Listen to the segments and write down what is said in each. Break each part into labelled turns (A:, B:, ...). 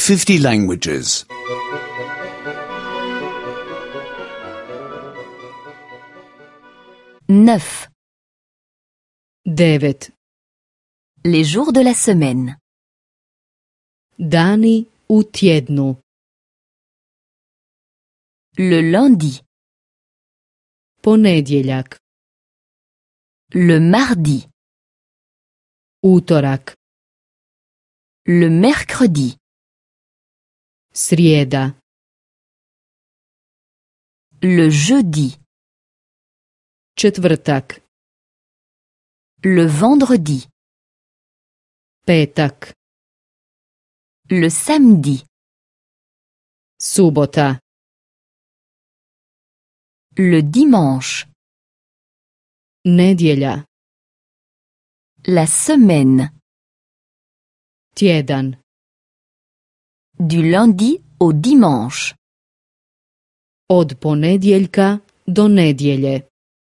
A: 50 languages.
B: 9.
C: 9.
B: Les jours de la semaine.
C: Dani u tjednu.
B: Le lundi,
C: Ponedjeljak,
B: le mardi,
C: utorak,
B: le mercredi,
C: srijeda,
B: le jeudi,
C: četvrtak,
B: le vendredi,
C: petak,
B: le samedi,
C: subota,
B: le dimanche,
C: nedjelja,
B: la semaine,
C: tjedan,
B: du lundi au dimanche,
C: od ponedjeljka do nedjelje.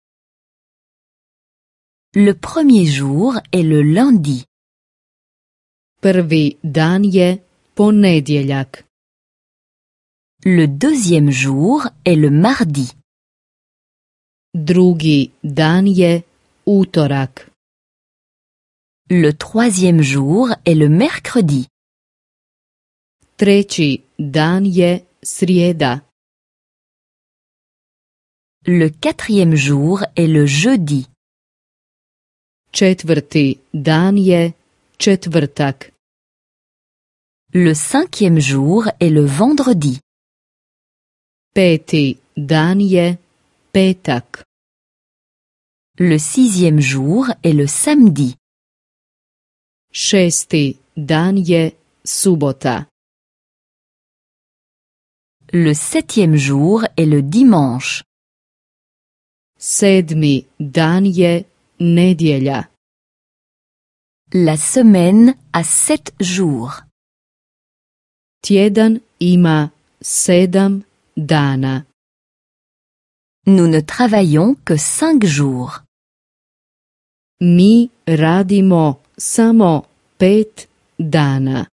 B: le premier jour est le lundi,
C: Prvi dan je ponedjeljak.
B: le deuxième jour est le mardi,
C: Drugi dan je utorak.
B: le troisième jour est le mercredi,
C: Treći dan je srijeda.
B: le quatrième jour est le jeudi,
C: Četvrti dan je četvrtak.
B: le cinquième jour est le vendredi,
C: Peti dan je petak.
B: le sixième jour est le samedi,
C: Šesti dan je subota.
B: le septième jour est le dimanche,
C: Sedmi dan je nedjelja.
B: la semaine a 7 jours.
C: Tjedan ima 7 dana.
B: Nous ne travaillons que 5 jours.
C: Mi radimo samo 5 dana.